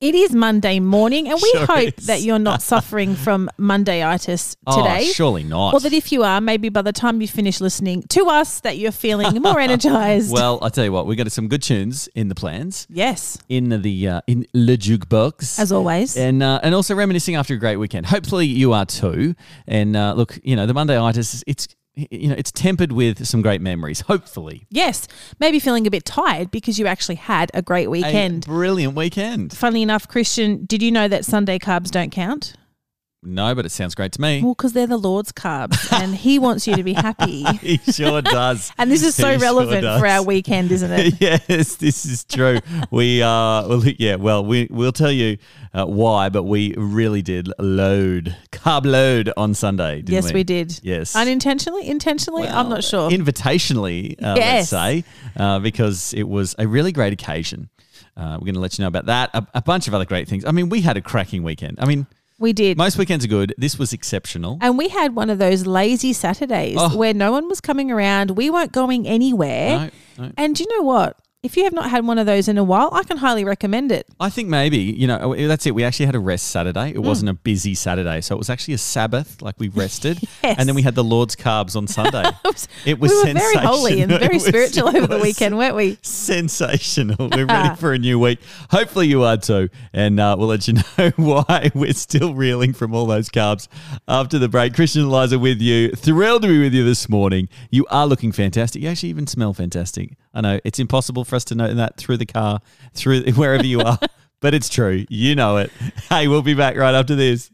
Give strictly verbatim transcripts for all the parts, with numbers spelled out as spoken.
It is Monday morning, and we Sure hope is. that you're not suffering from Mondayitis today. Oh, surely not. Or that if you are, maybe by the time you finish listening to us, that you're feeling more energized. Well, I tell you what, we got some good tunes in the plans. Yes. In the uh, in Le Jukebox. As always. And uh, and also reminiscing after a great weekend. Hopefully you are too. And uh, look, you know, the Mondayitis, it's you know, it's tempered with some great memories, hopefully. Yes. Maybe feeling a bit tired because you actually had a great weekend. A brilliant weekend. Funnily enough, Christian, did you know that Sunday carbs don't count? No, but it sounds great to me. Well, because they're the Lord's carbs and he wants you to be happy. He sure does. And this is so He relevant sure for our does. weekend, isn't it? Yes, this is true. we are, well, yeah, well, we, we'll tell you uh, why, but we really did load, carb load on Sunday, didn't Yes, we? we did. Yes. Unintentionally? Intentionally? I'm not sure. Invitationally, uh, let's Yes. say, uh, because it was a really great occasion. Uh, we're going to let you know about that. A, a bunch of other great things. I mean, we had a cracking weekend. I mean, We did. most weekends are good. This was exceptional. And we had one of those lazy Saturdays Oh. where no one was coming around. We weren't going anywhere. No, no. And you know what? If you have not had one of those in a while, I can highly recommend it. I think maybe, you know, that's it. We actually had a rest Saturday. It Mm. wasn't a busy Saturday. So it was actually a Sabbath, like we rested. Yes. And then we had the Lord's carbs on Sunday. It was we were very holy and sensational. very It was- spiritual it over the was weekend, weren't we? Sensational. We're ready for a new week. Hopefully you are too. And uh, we'll let you know why we're still reeling from all those carbs after the break. Christian and Eliza with you. Thrilled to be with you this morning. You are looking fantastic. You actually even smell fantastic. I know it's impossible for us to know that through the car, through wherever you are, but it's true. You know it. Hey, we'll be back right after this.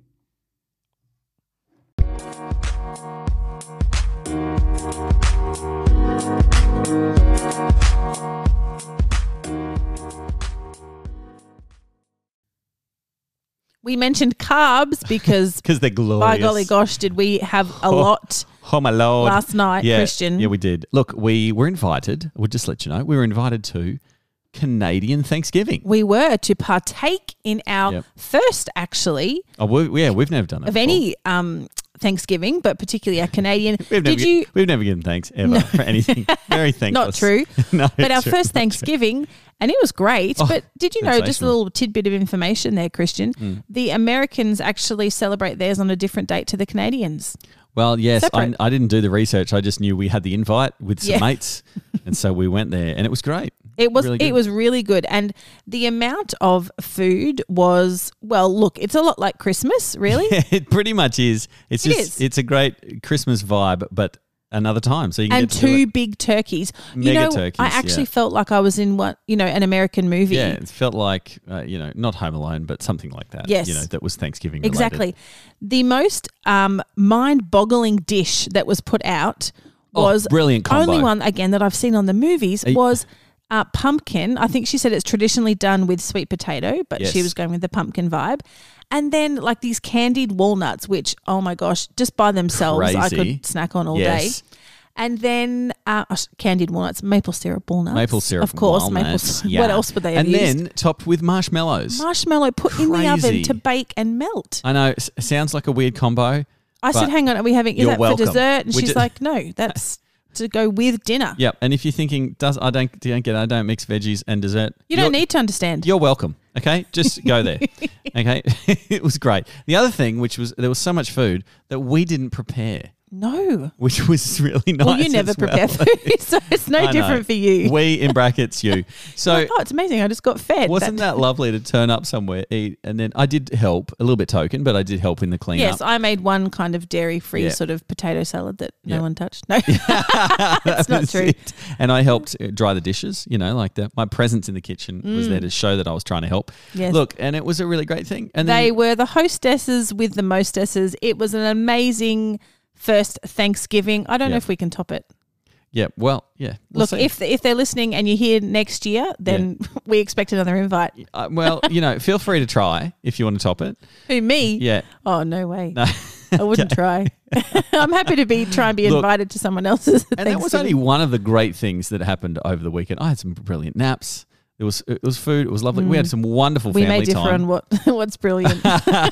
We mentioned carbs because, Because they're glorious. by golly gosh, did we have a lot Oh, my Lord. last night, yeah, Christian? Yeah, we did. Look, we were invited. We'll just let you know. We were invited to Canadian Thanksgiving. We were to partake in our Yep. first, actually, Oh, we, yeah, we've never done it of before. any um, Thanksgiving, but particularly our Canadian. We've Did never, you? We've never given thanks ever for anything. Very thankless. Not true. no, But our true. first Thanksgiving, and it was great. Oh, but did you know, just a sensational. little tidbit of information there, Christian, Mm. the Americans actually celebrate theirs on a different date to the Canadians. Well, yes, I, Separate. I didn't do the research. I just knew we had the invite with some Yeah. mates, and so we went there, and it was great. It was Really it good. was really good, and the amount of food was, well, look, it's a lot like Christmas, really. It pretty much is. It's It just is. it's a great Christmas vibe, but another time. So you can And get to do two it. big turkeys. you Mega know, turkeys, I actually yeah. felt like I was in what you know an American movie. Yeah, it felt like uh, you know not Home Alone, but something like that. Yes. you know that was Thanksgiving related. Exactly. The most um, mind-boggling dish that was put out Oh, was brilliant combo. only one again that I've seen on the movies Are you- was uh, pumpkin. I think she said it's traditionally done with sweet potato, but she Yes. was going with the pumpkin vibe. And then like these candied walnuts, which oh my gosh, just by themselves I Crazy. could snack on all Yes. day. And then uh, oh, candied walnuts, maple syrup walnuts, Maple syrup, of course. Maple. walnuts, syrup. yeah. What else would they have And used? then topped with marshmallows. Marshmallow put in the oven Crazy. to bake and melt. I know it s- sounds like a weird combo. I said, but hang on, are we having, is you're that welcome. for dessert? And We she's ju- like, no, that's to go with dinner. Yep. And if you're thinking, does I don't don't get I don't mix veggies and dessert. You don't you're- need to understand. You're welcome. Okay, just go there. Okay, it was great. The other thing, which was there was so much food that we didn't prepare, No. which was really nice. Well, you never as well. prepare food, so it's no I know. different for you. We in brackets you. So Like, oh, it's amazing. I just got fed. wasn't that lovely to turn up somewhere, eat, and then I did help a little bit token, but I did help in the cleanup. Yes, I made one kind of dairy-free Yeah. sort of potato salad that Yeah. no one touched. No, That that's not was true. it. And I helped uh, dry the dishes, you know, like that. My presence in the kitchen was there to show that I was trying to help. Mm. Yes. Look, and it was a really great thing. And They then, were the hostesses with the mostesses. It was an amazing first Thanksgiving. I don't know Yeah. if we can top it. yeah, well, yeah. we'll Look, see. if if they're listening and you're here next year, then we expect another invite. Uh, well, you know, feel free to try if you want to top it. Who, me? Yeah. Oh, no way. No. I wouldn't try. I'm happy to be try and be Look, invited to someone else's. And that was only one of the great things that happened over the weekend. I had some brilliant naps. It was it was food. It was lovely. We had some wonderful Mm. we family may differ time. on what what's brilliant.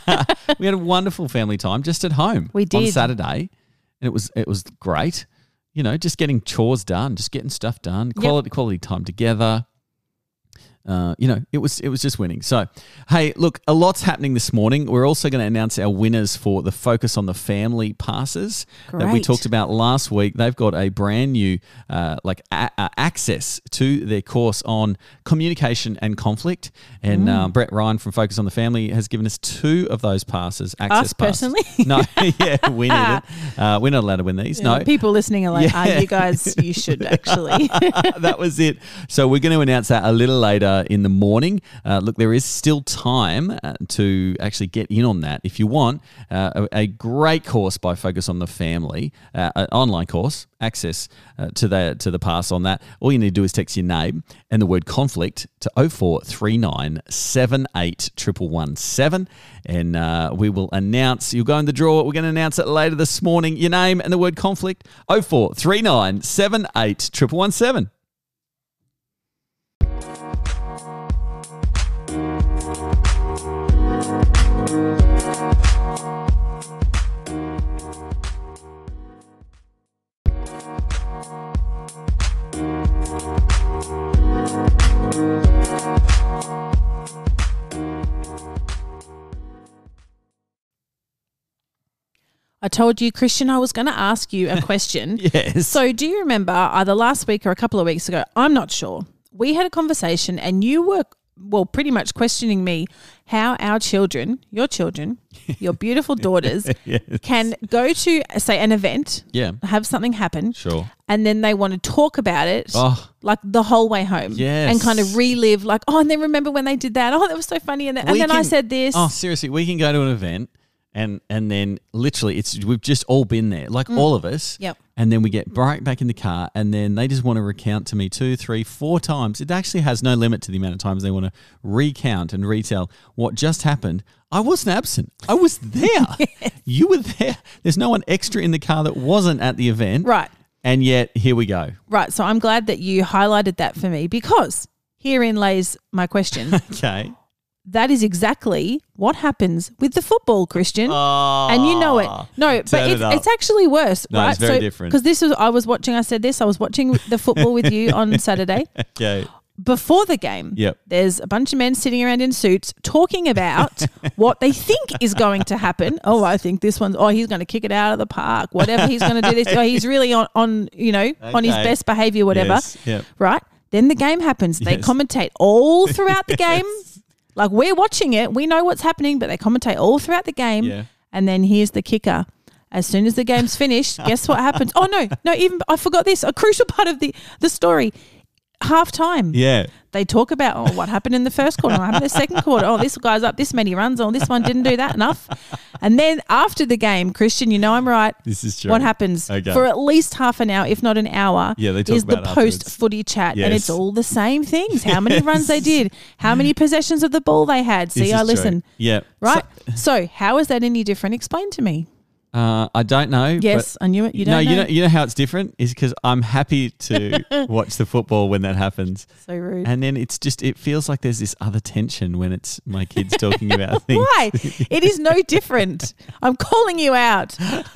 We had a wonderful family time just at home. We on did. Saturday, and it was it was great. You know, just getting chores done, just getting stuff done, quality quality time together. uh, you know, it was it was just winning. So, hey, look, a lot's happening this morning. We're also going to announce our winners for the Focus on the Family passes that we Great. talked about last week. They've got a brand new uh, like a- a- access to their course on communication and conflict. And um, Brett Ryan from Focus on the Family has given us two of those passes. Access Us passes. personally? No, yeah, we need it. Uh, we're not allowed to win these. No, People listening are like, Yeah. "Ah, you guys, you should actually." that was it. So we're going to announce that a little later in the morning. Uh, look, there is still time uh, to actually get in on that if you want. Uh, a, a great course by Focus on the Family, uh, an online course, access uh, to the to the pass on that. All you need to do is text your name and the word conflict to oh four three nine seven eight one one one seven, and uh, we will announce. You'll go in the draw. We're going to announce it later this morning. Your name and the word conflict. oh four three nine seven eight one one one seven. I told you, Christian, I was going to ask you a question. Yes. So do you remember either last week or a couple of weeks ago, I'm not sure, we had a conversation and you were, well, pretty much questioning me how our children, your children, your beautiful daughters, Yes. can go to, say, an event, Yeah. have something happen, Sure. and then they want to talk about it Oh. like the whole way home. Yes. And kind of relive like, oh, and then remember when they did that. Oh, that was so funny. And then, and We then I can- said this. Oh, seriously, we can go to an event and and then literally it's we've just all been there, like all of us. Yep. And then we get right back in the car and then they just want to recount to me two, three, four times. It actually has no limit to the amount of times they want to recount and retell what just happened. I wasn't absent. I was there. You were there. There's no one extra in the car that wasn't at the event. Right. And yet here we go. Right. So I'm glad that you highlighted that for me because herein lays my question. Okay. That is exactly what happens with the football, Christian. Oh, And you know it. No, but turn it's, it up. it's actually worse, No, right? it's very different. Because this was, I was watching, I said this, I was watching the football with you on Saturday. Okay. Before the game, Yep. there's a bunch of men sitting around in suits talking about what they think is going to happen. Oh, I think this one's, oh, he's going to kick it out of the park, whatever. He's going to do this. Oh, he's really on, on you know, on his Okay. best behavior, whatever. Yes. Yep. Right? Then the game happens. They Yes. commentate all throughout the game. Like we're watching it, we know what's happening, but they commentate all throughout the game. Yeah. And then here's the kicker. As soon as the game's finished, guess what happens? Oh no, no, even I forgot this. A crucial part of the, the story. Half time. Yeah. They talk about oh what happened in the first quarter, what happened in the second quarter. Oh, this guy's up this many runs. Oh, this one didn't do that enough. And then after the game, Christian, you know I'm right. This is true. What happens Okay. for at least half an hour, if not an hour, Yeah, they talk is the about it afterwards. post-footy chat. And Yes. it's all the same things. How many runs they did, how many possessions of the ball they had. This See, is I true. listen. Yeah. Right? So how is that any different? Explain to me. Uh, I don't know. Yes, but I knew it. You no, don't you know? know, you know how it's different is because I'm happy to watch the football when that happens, So rude. and then it's just it feels like there's this other tension when it's my kids talking about things. Why? It is no different. I'm calling you out.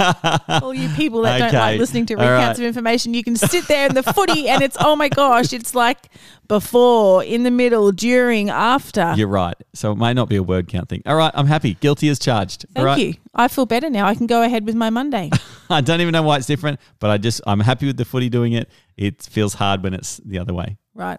All you people that don't Okay. like listening to All recounts right. of information, you can sit there in the footy and it's, oh my gosh, it's like before, in the middle, during, after. You're right. So it may not be a word count thing. All right, I'm happy. Guilty as charged. Thank All right. you. I feel better now. I can go ahead with my Monday. I don't even know why it's different, but I just I'm happy with the footy doing it. It feels hard when it's the other way. Right.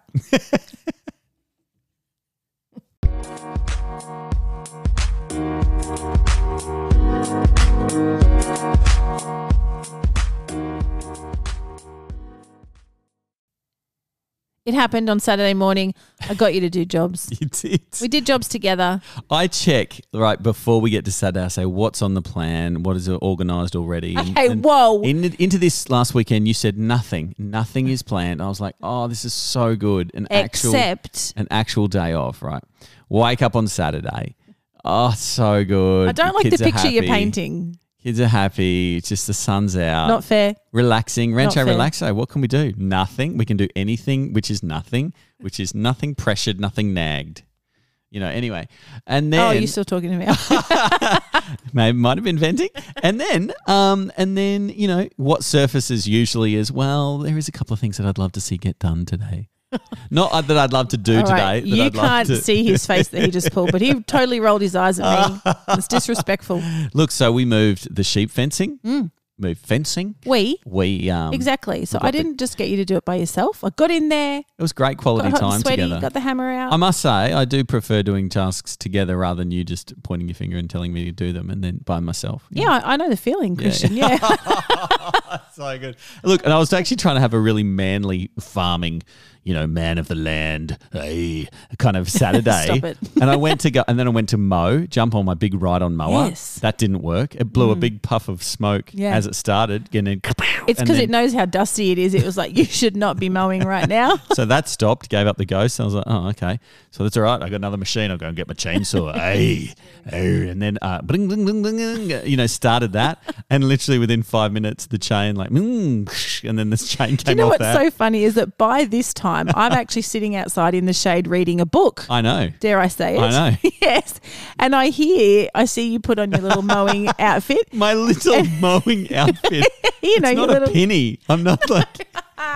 It happened on Saturday morning. I got you to do jobs. You did. We did jobs together. I check right before we get to Saturday. I say, what's on the plan? What is organised already? And- Okay, and whoa. In, into this last weekend, you said nothing. Nothing is planned. I was like, oh, this is so good. An actual, Except an actual day off, right? Wake up on Saturday. Oh, so good. I don't like the Kids are picture you're happy. painting. Kids are happy. It's just the sun's out. Not fair. Relaxing. Rancho fair. Relaxo. What can we do? Nothing. We can do anything, which is nothing, which is nothing pressured, nothing nagged. You know, anyway. And then Oh, you're still talking to me. maybe might have been venting. And then um and then, you know, what surfaces usually is, well, there is a couple of things that I'd love to see get done today. Not that I'd love to do All today. right, that you I'd love can't to- see his face that he just pulled, but he totally rolled his eyes at me. It's disrespectful. Look, so we moved the sheep fencing. Mm. Moved fencing. We We um, exactly. So got I the- didn't just get you to do it by yourself. I got in there, It was great quality got hot time and sweaty, together. got the hammer out. I must say, I do prefer doing tasks together rather than you just pointing your finger and telling me to do them and then by myself. yeah, I, I know the feeling, Christian. Yeah. So good. Look, and I was actually trying to have a really manly farming, you know, man of the land, hey, kind of Saturday. Stop it. And I went to go, and then I went to mow, jump on my big ride-on mower. Yes. That didn't work. It blew a big puff of smoke Yeah. as it started. And then, It's and because then- it knows how dusty it is. It was like, you should not be mowing right now. So that stopped, gave up the ghost. I was like, oh, okay. So that's all right. I got another machine. I'll go and get my chainsaw. hey, hey. And then, uh, bling, bling, bling, bling, bling, you know, started that. And literally within five minutes, the chain, like, mm, and then this chain came Do you know off what's that. so funny is that by this time, I'm actually sitting outside in the shade reading a book. I know. Dare I say it? I know. Yes. And I hear, I see you put on your little mowing outfit. My little mowing outfit. You know, it's your not little, a penny. I'm not like.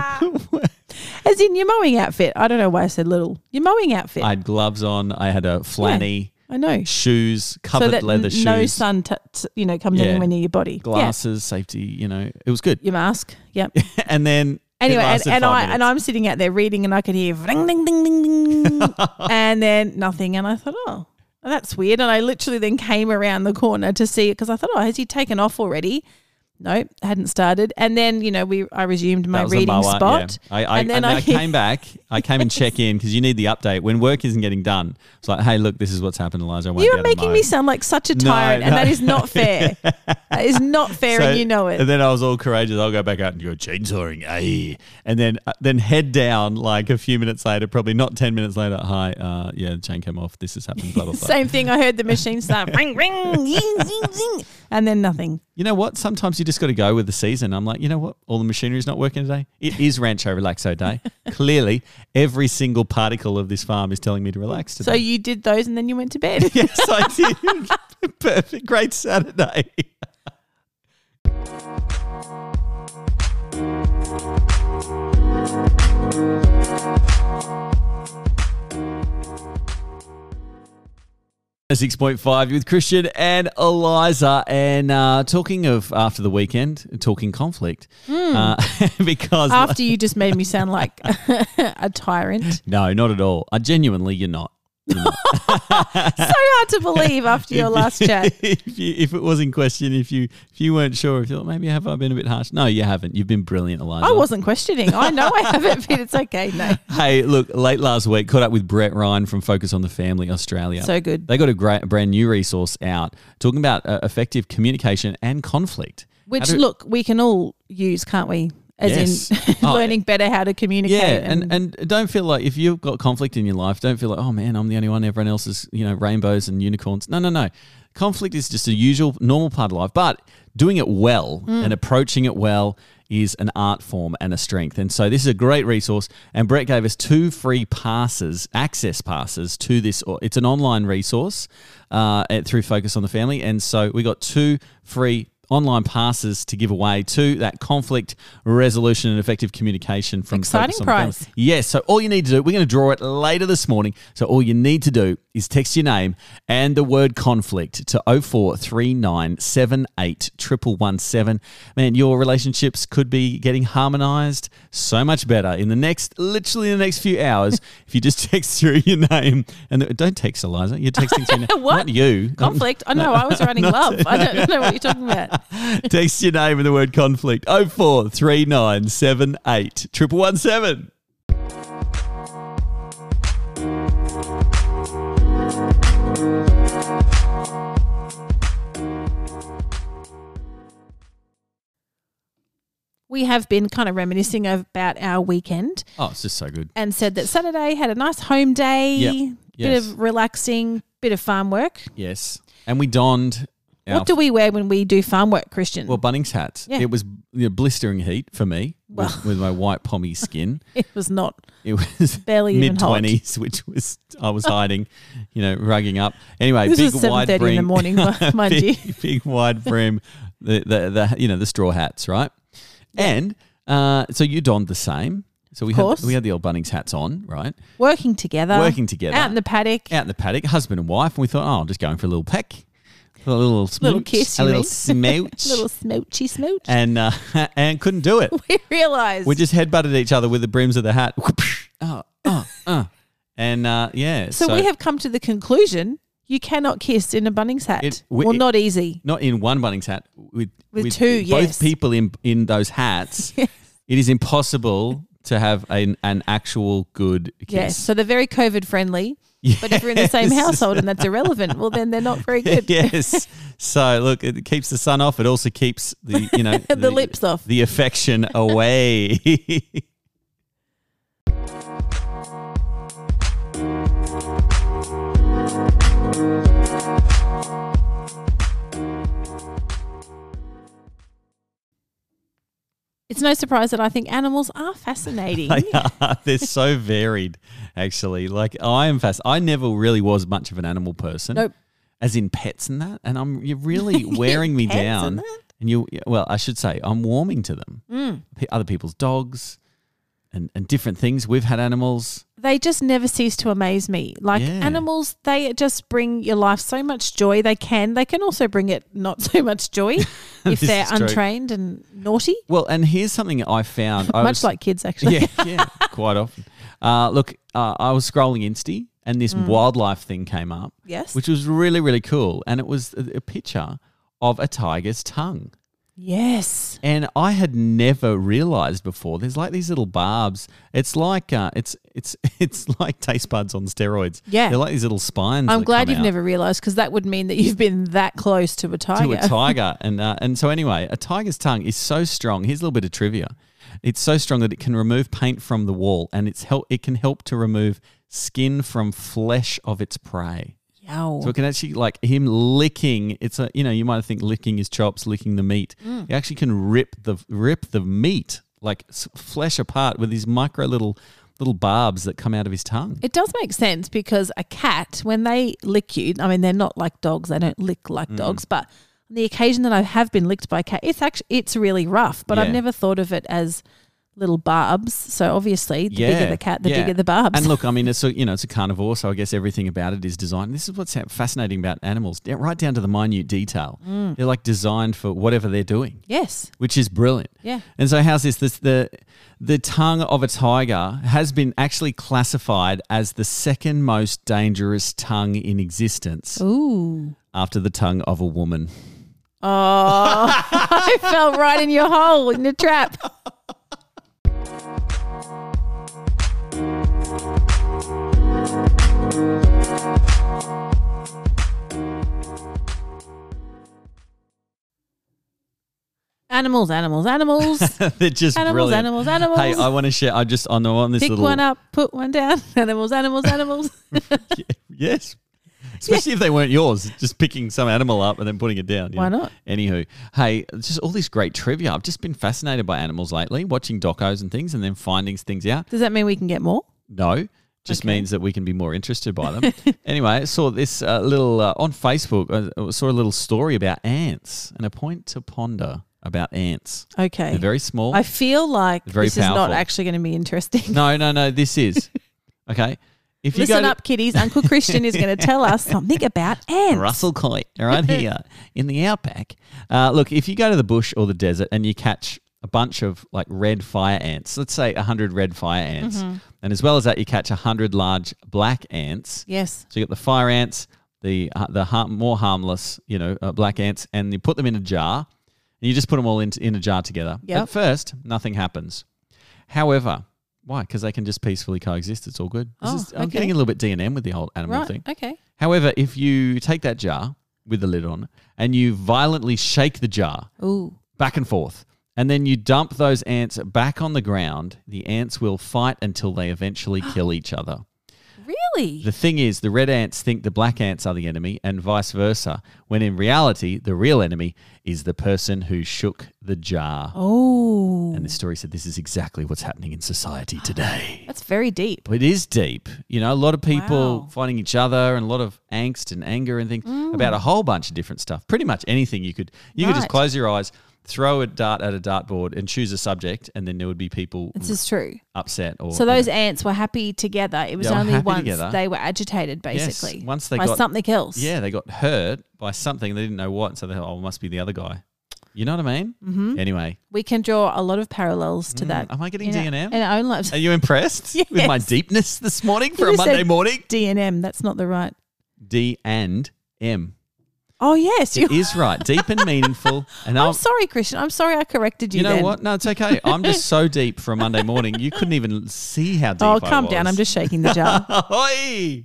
as in your mowing outfit. I don't know why I said little. Your mowing outfit. I I, had gloves on. I had a flanny, know. shoes, covered so that leather n- shoes, no sun, t- t- you know, comes Yeah. anywhere near your body. glasses, safety. You know, it was good. Yeah. Your mask. Yep. And then Anyway, it and, lasted and five I minutes. and I'm sitting out there reading, and I could hear ding ding ding ding ding, and then nothing, and I thought, oh, that's weird, and I literally then came around the corner to see it because I thought, oh, has he taken off already? Nope, hadn't started, and then you know we I resumed my That was a reading mower, spot, yeah. I, I, and then and I, I came back. I came and check in because you need the update when work isn't getting done. It's like, hey, look, this is what's happened, Eliza. I won't You be are able to making mow. me sound like such a No, tyrant, and no. that is not fair. That is not fair, So- and you know it. And then I was all courageous. I'll go back out and go chainsawing, ay. And then uh, then head down like a few minutes later, probably not ten minutes later. Hi, uh, yeah, the chain came off. This has happened. Blah blah blah. Same thing. I heard the machine start ring ring, zing, zing, zing, and then nothing. You know what? Sometimes you just got to go with the season. I'm like, you know what? All the machinery's not working today. It is Rancho Relaxo Day. Clearly, every single particle of this farm is telling me to relax today. So you did those, and then you went to bed. yes, I did. Perfect. Great Saturday. six point five with Christian and Eliza. And uh, talking of after the weekend, talking conflict. Uh, because After you just made me sound like a tyrant. no, not at all. Uh, genuinely, you're not. You're not. So hard to believe after your last chat. if, you, if it was in question, if you if you weren't sure, if you thought maybe have I been a bit harsh? No, you haven't. You've been brilliant, Eliza. I wasn't questioning. I know I haven't, but it's okay. No. Hey, look, late last week, caught up with Brett Ryan from Focus on the Family Australia. So good. They got a great brand new resource out talking about uh, effective communication and conflict. Which, How to- look, we can all use, can't we? As Yes. in Oh, learning better how to communicate. Yeah, and, and don't feel like if you've got conflict in your life, don't feel like, oh man, I'm the only one, everyone else is, you know, rainbows and unicorns. No, no, no. Conflict is just a usual, normal part of life, but doing it well and approaching it well is an art form and a strength. And so this is a great resource. And Brett gave us two free passes, access passes to this. It's an online resource uh, at- through Focus on the Family. And so we got two free online passes to give away to that conflict resolution and effective communication from Exciting Focus on the Family. prize. Yes, so all you need to do, we're going to draw it later this morning. So all you need to do is text your name and the word conflict to oh four three nine seven eight one one one seven. Man, your relationships could be getting harmonized so much better in the next, literally in the next few hours if you just text through your name. And the, don't text Eliza, you're texting through your name. What? Not you. conflict. I know, I was writing love. I don't know what you're talking about. Text your name and the word conflict. oh four three nine seven eight one one one seven. We have been kind of reminiscing about our weekend Oh, it's just so good. and said that Saturday had a nice home day, Yep. bit Yes. of relaxing, bit of farm work. Yes. And we donned our What do we wear when we do farm work, Christian? Well, Bunnings hats. Yeah. It was you know, blistering heat for me Well. with, with my white pommy skin. it was not. It was Barely even mid hot. twenties, which was I was hiding, you know, rugging up. Anyway, This big was seven wide thirty brim, in the morning, mind big, you. big wide brim, the, the the you know the straw hats, right? And uh, so you donned the same. So we Of had course. we had the old Bunnings hats on, right? Working together. Working together. Out in the paddock. Out in the paddock, husband and wife, and we thought, oh, I'm just going for a little peck, a little smooch, Little kiss, a you little mean? smooch, Little smoochy smooch. and uh, and couldn't do it. We realised. We just headbutted each other with the brims of the hat. oh, oh, oh. And uh, yeah, so, we have come to the conclusion you cannot kiss in a Bunnings hat. It- we- well, not easy. not in one Bunnings hat with With two, both yes. people in in those hats. It is impossible to have an an actual good kiss. Yes. So they're very COVID friendly. But if you're in the same Yes. household and that's irrelevant, well, then they're not very good. Yes. So look, it keeps the sun off. It also keeps the you know The lips off. the affection away. It's no surprise that I think animals are fascinating. They are. They're so varied, actually. Like I am fast. I never really was much of an animal person. Nope. As in pets and that, and I'm you're really wearing me Pets and down. that? And you, well, I should say, I'm warming to them. Mm. P- Other people's dogs, and and different things. We've had animals. They just never cease to amaze me. Like Yeah. animals, they just bring your life so much joy. They can. They can also bring it not so much joy if This they're is true. untrained and naughty. Well, and here's something I found. I Much was- like kids, actually. yeah, yeah, quite often. Uh, look, uh, I was scrolling Insta, and this wildlife thing came up. Yes. Which was really, really cool. And it was a, a picture of a tiger's tongue. Yes. And I had never realized before. There's like these little barbs. It's like uh, it's it's it's like taste buds on steroids. Yeah. They're like these little spines. I'm that glad come you've out never realised because that would mean that you've been that close to a tiger. to a tiger. and uh, and so anyway, a tiger's tongue is so strong. Here's a little bit of trivia. It's so strong that it can remove paint from the wall, and it's help. It can help to remove skin from flesh of its prey. Yow. So it can actually, like him licking, it's a, you know, you might think licking his chops, licking the meat. Mm. He actually can rip the rip the meat, like s- flesh apart with these micro little little barbs that come out of his tongue. It does make sense because a cat, when they lick you, I mean, they're not like dogs. They don't lick Mm. like dogs, but on the occasion that I have been licked by a cat, it's actually, it's really rough, but I've Yeah. never thought of it as little barbs. So obviously the bigger the cat, the yeah. bigger the barbs. And look, I mean, it's a, you know, it's a carnivore, so I guess everything about it is designed. This is what's fascinating about animals, down- right down to the minute detail. Mm. They're like designed for whatever they're doing, yes. which is brilliant. Yeah. And so how's this? This the the tongue of a tiger has been actually classified as the second most dangerous tongue in existence Ooh. after the tongue of a woman. Oh, I fell right in your hole, in the trap. Animals, animals, animals. They're just Animals, brilliant. animals, animals. Hey, I want to share. I just on the on this Pick little one up, put one down. Animals, animals, animals. yes. Especially if they weren't yours, just picking some animal up and then putting it down. you Why know. not? Anywho, hey, just all this great trivia. I've just been fascinated by animals lately, watching docos and things and then finding things out. Does that mean we can get more? No, just Okay. means that we can be more interested by them. Anyway, I saw this uh, little, uh, on Facebook, I saw a little story about ants and a point to ponder about ants. Okay. They're very small. I feel like Very this is not powerful. actually going to be interesting. no, no, no, this is. Okay. If you Listen go to- up, kiddies. Uncle Christian is going to tell us something about ants. Russell Coit, right here in the outback. Uh, look, if you go to the bush or the desert and you catch a bunch of like red fire ants, let's say one hundred red fire ants, Mm-hmm. and as well as that, you catch one hundred large black ants. Yes. So you got the fire ants, the uh, the har- more harmless, you know, uh, black ants, and you put them in a jar, and you just put them all in, in a jar together. Yep. At first, nothing happens. However, why? Because they can just peacefully coexist. It's all good. This Oh, is, I'm okay. getting a little bit D and M with the whole animal Right. thing. Okay. However, if you take that jar with the lid on and you violently shake the jar Ooh. back and forth, and then you dump those ants back on the ground, the ants will fight until they eventually kill each other. Really? The thing is, the red ants think the black ants are the enemy and vice versa, when in reality, the real enemy is the person who shook the jar. Oh. And the story said this is exactly what's happening in society today. That's very deep. It is deep. You know, a lot of people Wow. fighting each other and a lot of angst and anger and things about a whole bunch of different stuff. Pretty much anything you could you could just Right. close your eyes, throw a dart at a dartboard and choose a subject, and then there would be people This is true. upset. Or So those ants were happy together. It was They were only happy once together. they were agitated, Yes, basically. once they by got- something else. yeah, they got hurt by something they didn't know what, so they thought, oh, it must be the other guy. You know what I mean? Mm-hmm. Anyway, We can draw a lot of parallels to Mm, that. am I getting in D our- and M? In our own lives. Are you impressed with my Yes. deepness this morning for You a just Monday said morning? D and M. That's not the right. D and M. Oh, yes. It You, is right. Deep and meaningful. And I'm I'll, sorry, Christian. I'm sorry I corrected you you know then. what? No, it's okay. I'm just so deep for a Monday morning. You couldn't even see how deep Oh, I calm was. down. I'm just shaking the jar. Ahoy!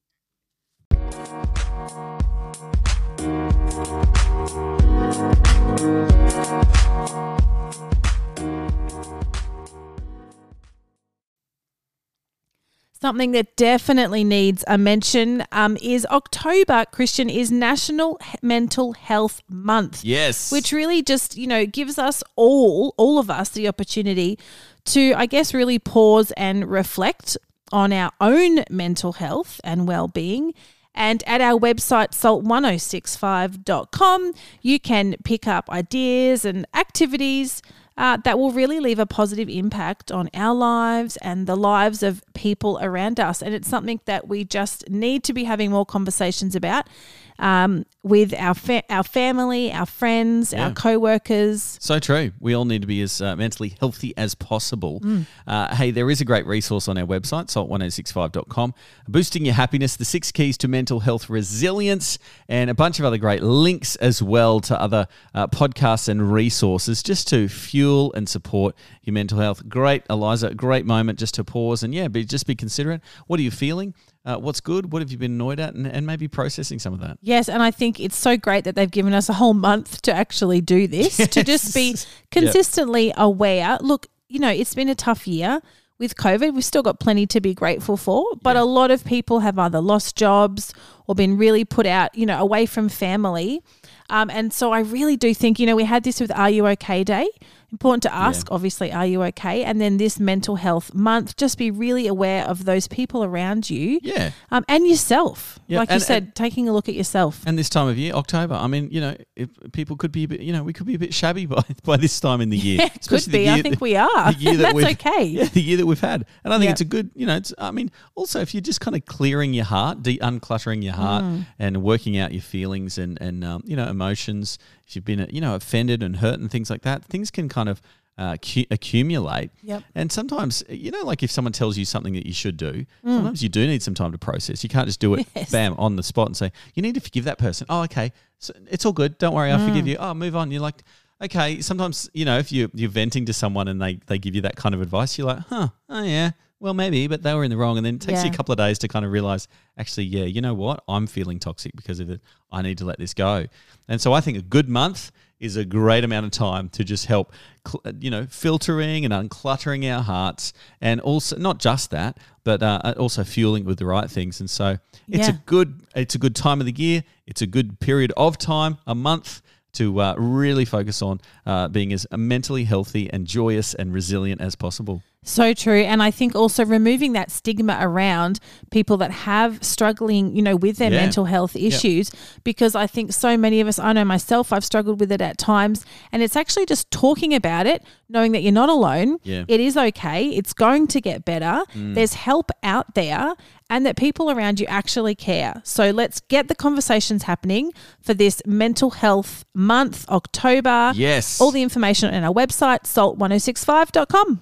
Something that definitely needs a mention um, is October, Christian, is National H- Mental Health Month. Yes. Which really just, you know, gives us all, all of us, the opportunity to, I guess, really pause and reflect on our own mental health and well-being. And at our website, salt ten sixty-five dot com, you can pick up ideas and activities uh, that will really leave a positive impact on our lives and the lives of people around us. And it's something that we just need to be having more conversations about um, with our fa- our family, our friends, Yeah. our co-workers. So true. We all need to be as uh, mentally healthy as possible. Mm. Uh, hey, there is a great resource on our website, salt ten sixty-five dot com, boosting your happiness, the six keys to mental health resilience, and a bunch of other great links as well to other uh, podcasts and resources just to fuel and support your mental health. Great, Eliza. Great moment just to pause and, yeah, be, just be considerate. What are you feeling? Uh, what's good? What have you been annoyed at? And, and maybe processing some of that. Yes, and I think it's so great that they've given us a whole month to actually do this, to just be Yes. consistently aware. Look, you know, it's been a tough year with COVID. We've still got plenty to be grateful for, but Yeah. a lot of people have either lost jobs or been really put out, you know, away from family. Um, and so I really do think, you know, we had this with Are You OK Day. Important to ask, obviously, are you okay? And then this mental health month, just be really aware of those people around you Yeah. um, and yourself. Yeah, Like you and- said, taking a look at yourself. And this time of year, October, I mean, you know, if people could be a bit, you know, we could be a bit shabby by by this time in the year. Yeah, could Especially the be. I year think that- we are. the year that That's we've- okay. Yeah, the year that we've had. And I think Yeah. it's a good, you know, it's, I mean, also if you're just kind of clearing your heart, de- uncluttering your heart Mm. and working out your feelings and, and um, you know, emotions, if you've been, you know, offended and hurt and things like that, things can kind of uh, cu- accumulate. Yep. And sometimes, you know, like if someone tells you something that you should do, Mm. sometimes you do need some time to process. You can't just do it, Yes. bam, on the spot and say, you need to forgive that person. Oh, okay. So it's all good. Don't worry. I Mm. forgive you. Oh, move on. You're like, okay. Sometimes, you know, if you, you're venting to someone and they, they give you that kind of advice, you're like, huh, oh, yeah. Well, maybe, but they were in the wrong. And then it takes you Yeah. a couple of days to kind of realize, actually, yeah, you know what? I'm feeling toxic because of it. I need to let this go. And so I think a good month is a great amount of time to just help, cl- you know, filtering and uncluttering our hearts. And also, not just that, but uh, also fueling with the right things. And so it's a Yeah. good, it's a good time of the year. It's a good period of time, a month, to uh, really focus on uh, being as mentally healthy and joyous and resilient as possible. So true. And I think also removing that stigma around people that have struggling, you know, with their Yeah. mental health issues, because I think so many of us, I know myself, I've struggled with it at times. And it's actually just talking about it, knowing that you're not alone. Yeah. It is okay. It's going to get better. Mm. There's help out there and that people around you actually care. So let's get the conversations happening for this mental health month, October. Yes. All the information on our website, salt ten sixty-five dot com.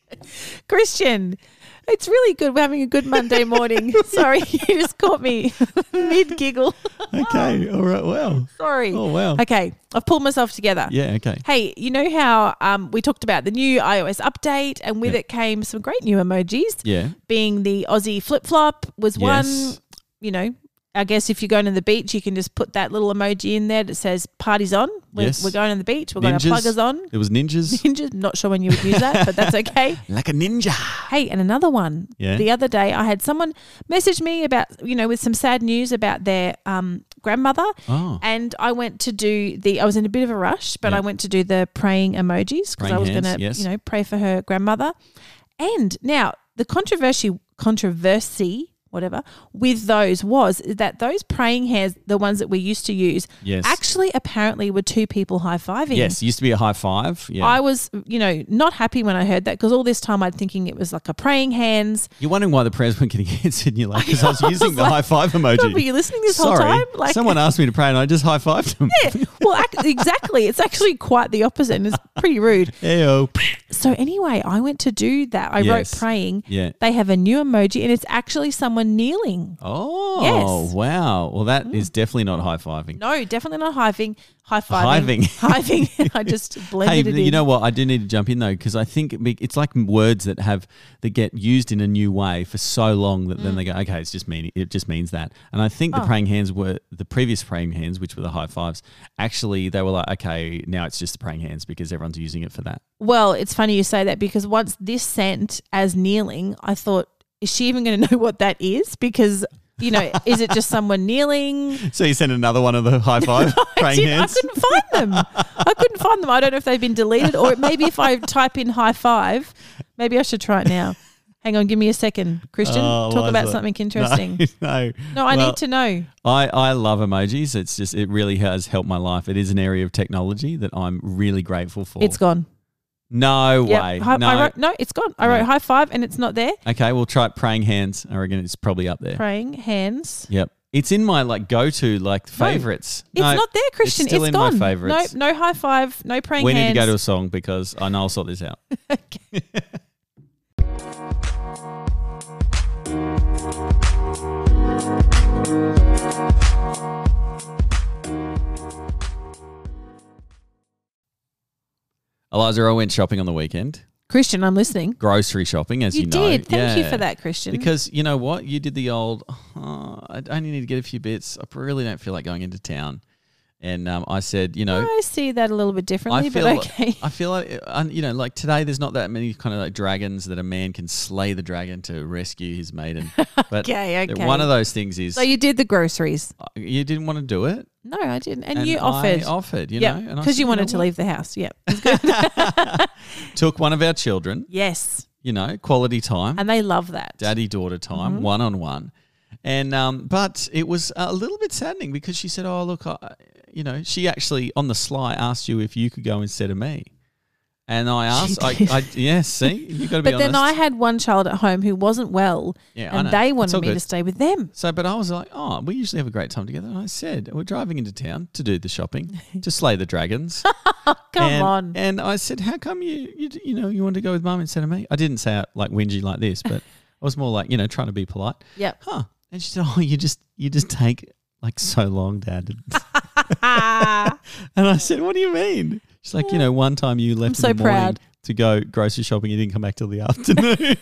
Christian, it's really good. We're having a good Monday morning. Sorry, you just caught me mid giggle. Okay, all right, wow. Sorry. Oh, wow. Okay, I've pulled myself together. Yeah, okay. Hey, you know how um, we talked about the new iOS update and with Yeah. it came some great new emojis? Yeah. Being the Aussie flip-flop was Yes. one, you know, I guess if you're going to the beach, you can just put that little emoji in there that says party's on. We're, Yes. we're going to the beach. We're going to Ninjas. pluggers on. It was ninjas. Ninjas. Not sure when you would use that, but that's okay. Like a ninja. Hey, and another one. Yeah. The other day I had someone message me about, you know, with some sad news about their um, grandmother. Oh. And I went to do the, I was in a bit of a rush, but Yeah. I went to do the praying emojis because Praying I was hands, going to, yes. you know, pray for her grandmother. And now the controversy, controversy, whatever, with those was that those praying hands, the ones that we used to use, Yes. actually apparently were two people high-fiving. Yes, used to be a high five. Yeah. I was, you know, not happy when I heard that because all this time I'd thinking it was like a praying hands. You're wondering why the prayers weren't getting answered, and you're like, because I was using the like, high five emoji. God, were you listening this Sorry, whole time? Like, someone asked me to pray and I just high fived them. yeah, well, ac- exactly. It's actually quite the opposite and it's pretty rude. Ew. So anyway, I went to do that. I Yes. wrote praying. Yeah. They have a new emoji and it's actually someone kneeling. Oh, Yes. wow. Well, that is definitely not high fiving. No, definitely not hiving. High-fiving. Hiving. Hiving. I just Hey, blended it in. you know what? I do need to jump in though, because I think it be- it's like words that have that get used in a new way for so long that then they go, okay, it's just mean it just means that. And I think the Mm. Oh. praying hands were the previous praying hands, which were the high fives. Actually, they were like, okay, now it's just the praying hands because everyone's using it for that. Well, it's funny you say that because once this sent as kneeling, I thought, is she even going to know what that is? Because, you know, is it just someone kneeling? So you sent another one of the high five I, praying did, I hands. couldn't find them. I couldn't find them. I don't know if they've been deleted or maybe if I type in high five, maybe I should try it now. Hang on, give me a second, Christian. Oh, Talk about Liza. something interesting. No, no. No, I Well, need to know. I, I love emojis. It's just it really has helped my life. It is an area of technology that I'm really grateful for. It's gone. No Yep. way. Hi- no. I wrote, no, it's gone. I No. wrote high five and it's not there. Okay, we'll try praying hands. I reckon it's probably up there. Praying hands. Yep. It's in my like go to like favorites. It's No, not there, Christian. It's still in my gone. favourites. No, no high five. No praying We hands. need to go to a song because I know I'll sort this out. Eliza, I went shopping on the weekend. Christian, I'm listening. Grocery shopping, as you, You know. did. Thank you Yeah. for that, Christian. Because you know what? You did the old, oh, I only need to get a few bits. I really don't feel like going into town. And um, I said, you know, I see that a little bit differently, I feel, but okay. I feel like, uh, you know, like today there's not that many kind of like dragons that a man can slay the dragon to rescue his maiden. But Okay, okay. one of those things is So you did the groceries. uh, you didn't want to do it. No, I didn't. And, And you offered. I offered, you yeah, know. and I because said, you wanted know to what? leave the house. Yeah. It's good. Took one of our children, Yes. you know, quality time. And they love that. daddy daughter time, one on one, and um, but it was a little bit saddening because she said, "Oh, look, I, you know," she actually on the sly asked you if you could go instead of me, and I asked, I, did. I, yeah, see, you got to be But honest. then I had one child at home who wasn't well, Yeah, I and know. they It's wanted all me good. to stay with them. So, but I was like, "Oh, we usually have a great time together." And I said, "We're driving into town to do the shopping, to slay the dragons." Come and, on. And I said, "How come you, you, you know, you want to go with mum instead of me?" I didn't say it like whingy like this, but I was more like, you know, trying to be polite. Yep. Huh? And she said, "Oh, you just, you just take like so long, Dad." Ah, And I said, "What do you mean?" She's like, "You know, one time you left I'm in so the morning proud. to go grocery shopping, you didn't come back till the afternoon."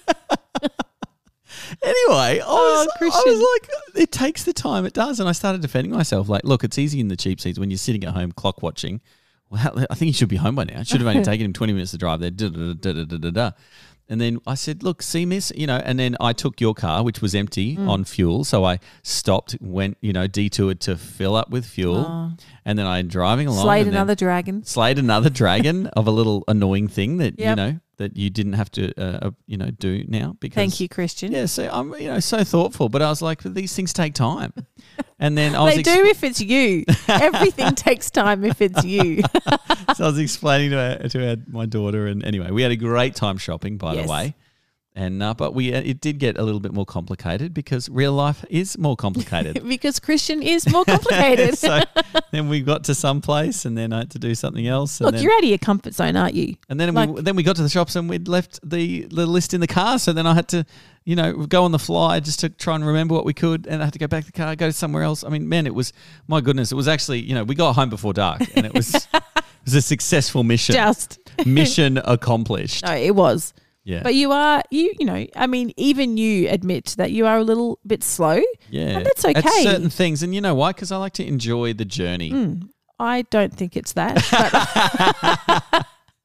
Anyway, I was, Oh, I Christian. was like, it takes the time it does. And I started defending myself. Like, look, it's easy in the cheap seats when you're sitting at home clock watching. Well, how- I think he should be home by now. It should have only taken him twenty minutes to drive there. Da, da, da, da, da, da, da. And then I said, look, see, miss, you know, and then I took your car, which was empty Mm. on fuel. So I stopped, went, you know, detoured to fill up with fuel. Oh. And then I'm driving along. slayed and then another dragon. slayed another dragon of a little annoying thing that, you Yep. know, that you didn't have to, uh, uh, you know, do now. Because Thank you, Christian. Yeah, so I'm, you know, so thoughtful. But I was like, these things take time. And then I was They ex- do if it's you. Everything takes time if it's you. so I was explaining to, our, to our, my daughter. And anyway, we had a great time shopping, by Yes. the way. And uh, but we uh, it did get a little bit more complicated because real life is more complicated. Because Christian is more complicated. So then we got to some place, and then I had to do something else. And Look, then, you're out of your comfort zone, aren't you? And then like, we then we got to the shops, and we'd left the, the list in the car. So then I had to, you know, go on the fly just to try and remember what we could, and I had to go back to the car, go somewhere else. I mean, man, it was my goodness. It was actually, you know, we got home before dark, and it was it was a successful mission. Just mission accomplished. No, it was. Yeah. But you are, you you know, I mean, even you admit that you are a little bit slow. Yeah. And that's okay. At certain things. And you know why? Because I like to enjoy the journey. Mm, I don't think it's that. But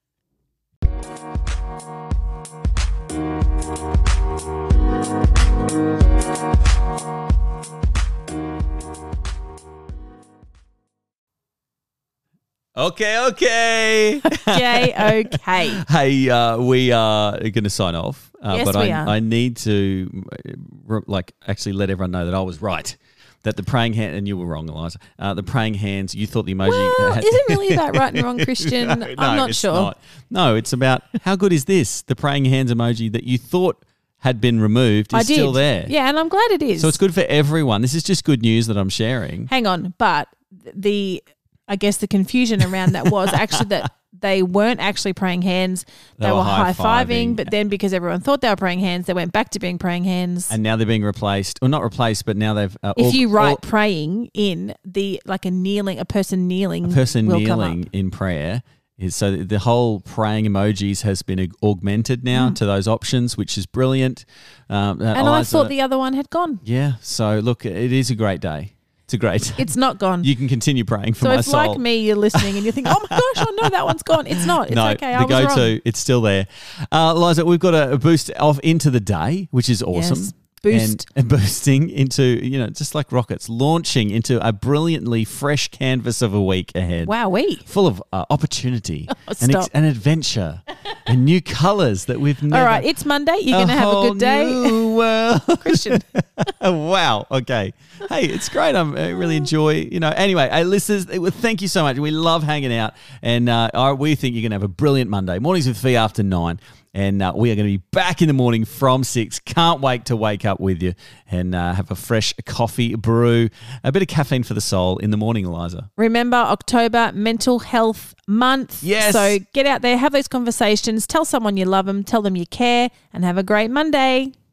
Okay, okay. okay, okay. Hey, uh, we are going to sign off. Uh, Yes, but we I, are. I need to, uh, like, actually let everyone know that I was right. That the praying hand, and you were wrong, Eliza. Uh, the praying hands, you thought the emoji. Well, had, is it really about right and wrong, Christian? No, I'm no, not it's sure. Not. No, it's about how good is this? The praying hands emoji that you thought had been removed is I did. still there. Yeah, and I'm glad it is. So it's good for everyone. This is just good news that I'm sharing. Hang on, but the I guess the confusion around that was actually that they weren't actually praying hands. They, They were were high high-fiving. fiving, but then because everyone thought they were praying hands, they went back to being praying hands. And now they're being replaced, or not replaced, but now they've. Uh, if all- you write all- praying in the like a kneeling, a person kneeling, a person will come kneeling up. in prayer is so the whole praying emojis has been augmented now to those options, which is brilliant. Um, And I thought the other one had gone. yeah. So look, it is a great day. It's a great. It's not gone. You can continue praying for so my if soul. like me, you're listening and you think, oh my gosh, oh no, that one's gone. It's not. It's no, okay. I the was go-to, wrong. it's still there. Uh, Liza, we've got a boost off into the day, which is awesome. Yes. Boost. And, and boosting into, you know, just like rockets, launching into a brilliantly fresh canvas of a week ahead. Wowee. Full of uh, opportunity Oh, and, stop. and adventure and new colours that we've never. All right, it's Monday. You're going to have a whole good day. new world. Christian. Wow. Okay. Hey, it's great. I'm, I really enjoy, you know. Anyway, hey, listeners, it- thank you so much. We love hanging out. And uh, all right, we think you're going to have a brilliant Monday. Mornings with Fee after nine. And uh, we are going to be back in the morning from six. Can't wait to wake up with you and uh, have a fresh coffee brew, a bit of caffeine for the soul in the morning, Eliza. Remember, October, Mental Health Month. Yes. So get out there, have those conversations, tell someone you love them, tell them you care, and have a great Monday.